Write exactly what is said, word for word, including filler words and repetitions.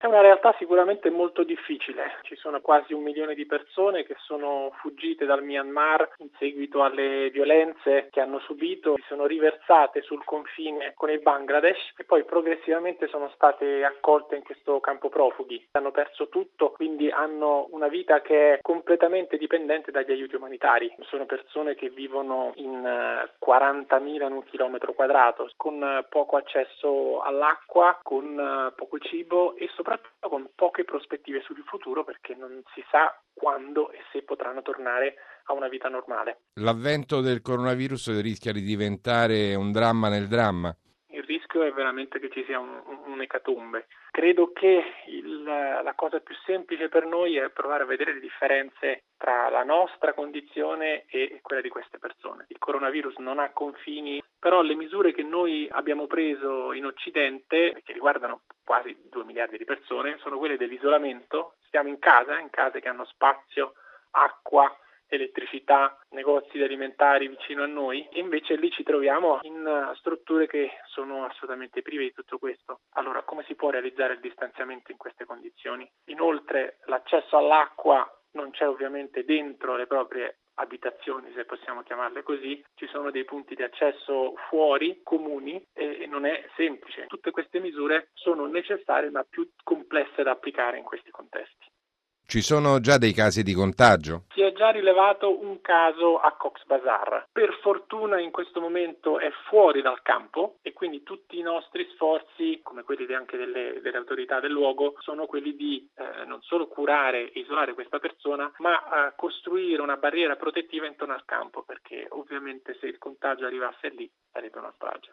una realtà sicuramente molto difficile. Ci sono quasi un milione di persone che sono fuggite dal Myanmar in seguito alle violenze che hanno subito, si sono riversate sul confine con il Bangladesh e poi progressivamente sono state accolte in questo campo profughi. Hanno perso tutto, quindi hanno una vita che è completamente dipendente dagli aiuti umanitari. Sono persone che vivono in quarantamila in un chilometro quadrato, con poco accesso all'acqua, con poco cibo e soprattutto con poche prospettive sul futuro, perché non si sa quando e se potranno tornare a una vita normale. L'avvento del coronavirus rischia di diventare un dramma nel dramma. Il rischio è veramente che ci sia un, un'ecatombe. Credo che il, la cosa più semplice per noi è provare a vedere le differenze tra la nostra condizione e quella di queste persone. Il coronavirus non ha confini, però le misure che noi abbiamo preso in Occidente, che riguardano quasi due miliardi di persone, sono quelle dell'isolamento. Stiamo in casa, in case che hanno spazio, acqua, elettricità, negozi alimentari vicino a noi, e invece lì ci troviamo in strutture che sono assolutamente prive di tutto questo. Allora, come si può realizzare il distanziamento in queste condizioni? Inoltre, l'accesso all'acqua non c'è ovviamente dentro le proprie abitazioni, se possiamo chiamarle così, ci sono dei punti di accesso fuori, comuni, e, e non è semplice. Tutte queste misure sono necessarie ma più complesse da applicare in questi contesti. Ci sono già dei casi di contagio? Si è già rilevato un caso a Cox's Bazar. Per fortuna in questo momento è fuori dal campo e quindi tutti i nostri sforzi, come quelli anche delle, delle autorità del luogo, sono quelli di eh, non solo curare e isolare questa persona, ma eh, costruire una barriera protettiva intorno al campo, perché ovviamente se il contagio arrivasse lì sarebbe una strage.